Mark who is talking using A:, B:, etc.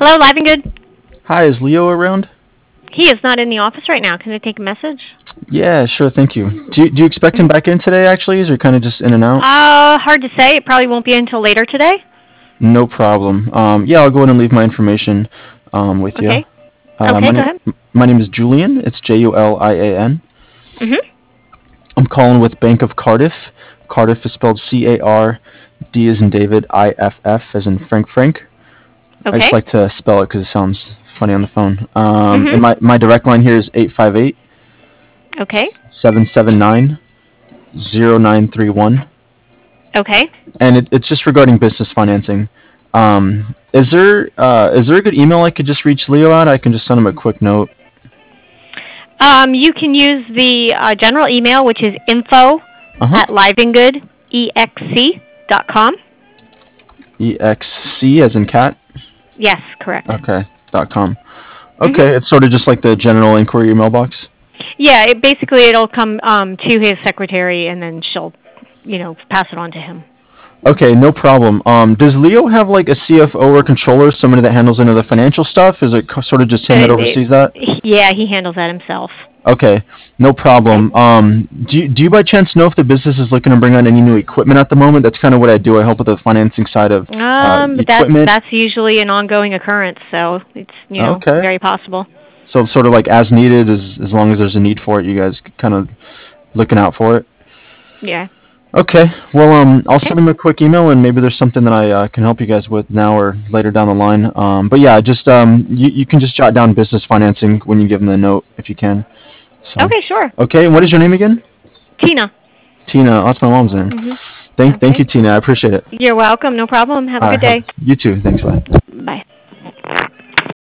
A: Hello, Live and Good.
B: Hi, is Leo around?
A: He is not in the office right now. Can I take a message?
B: Yeah, sure, thank you. Do you expect him back in today, actually? Is he kind of just in and out?
A: Hard to say. It probably won't be until later today.
B: No problem. Yeah, I'll go ahead and leave my information with you.
A: Okay.
B: Uh,
A: Okay,
B: my,
A: go
B: name,
A: ahead.
B: my name is Julian. It's Julian.
A: Mhm.
B: I'm calling with Bank of Cardiff. Cardiff is spelled C-A-R-D as in David, I-F-F as in Frank. I
A: Okay.
B: just like to spell it because it sounds funny on the phone. And
A: Mhm.
B: my direct line here is 858
A: Okay.
B: 779 0931.
A: Okay.
B: And it's just regarding business financing. Is there a good email I could just reach Leo at? I can just send him a quick note.
A: You can use the general email, which is info
B: Uh huh.
A: at liveandgoodexc.com.
B: EXC as in cat.
A: Yes, correct.
B: Okay. .com.
A: Mhm.
B: Okay, it's sort of just like the general inquiry email box.
A: Yeah, it'll come to his secretary, and then she'll, pass it on to him.
B: Okay, no problem. Does Leo have like a CFO or controller, somebody that handles any of the financial stuff? Is it sort of just him that oversees that?
A: Yeah, he handles that himself.
B: Okay, no
A: Okay.
B: problem. Do you by chance know if the business is looking to bring on any new equipment at the moment? That's kind of what I do. I help with the financing side of
A: But that's
B: equipment.
A: that's usually an ongoing occurrence, so it's
B: Okay,
A: very possible.
B: so sort of like as needed, as long as there's a need for it, you guys kind of looking out for it.
A: Yeah.
B: Okay, well, I'll
A: Okay.
B: send him a quick email, and maybe there's something that I can help you guys with now or later down the line. But yeah, just you can just jot down business financing when you give him the note if you can. So,
A: Okay, sure.
B: okay, and what is your name again?
A: Tina.
B: Tina. Oh, that's my mom's name.
A: Mhm.
B: Thank
A: Okay.
B: you, Tina. I appreciate it.
A: You're welcome. No problem. Have a good day.
B: You too. Thanks, bye.